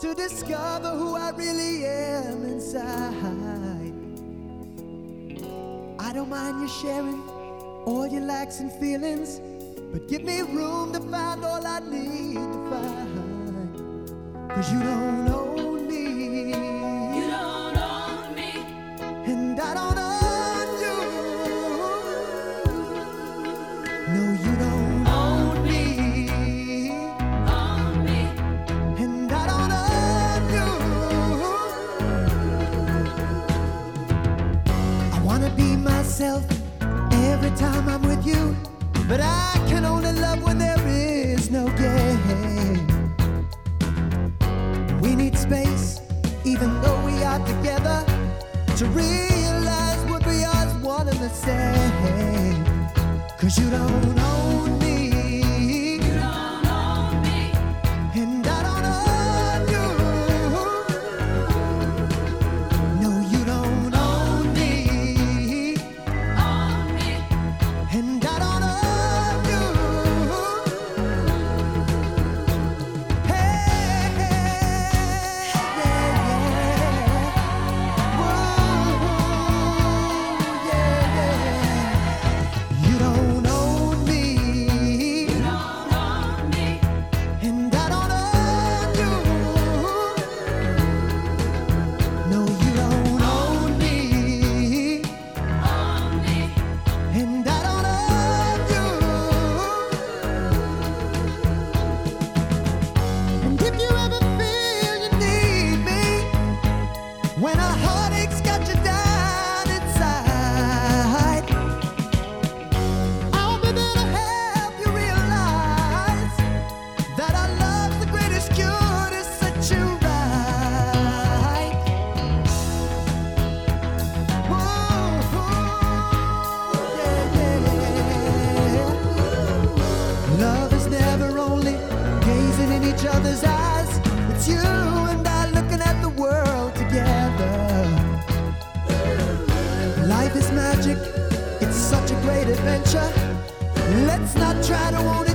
to discover who I really am inside. I don't mind you sharing all your likes and feelings, but give me room to find all I need to find. 'Cause you don't own me. You don't own me. And I don't own you. No, you don't own me. Own me. And I don't own you. I wanna be myself every time I'm with you, but I can only love when there is no game. We need space, even though we are together, to realize what we are is one and the same. 'Cause you don't own me. You don't own me. And I don't own you. No, you don't own me. Own me. And I don't own you. Hey, yeah, yeah. Whoa, yeah, yeah. You don't own me. You don't own me. And I don't own you. No, you don't own me. Own me. And I don't own you. And if you ever feel you need me, when a heartache's got you down inside, I'll be there to help you realize that our love's the greatest cure to set you right. Whoa, yeah, yeah. Love is never only gazing in each other's eyes. It's you and I looking at the world together. Life is magic. It's such a great adventure. Let's not try to own it.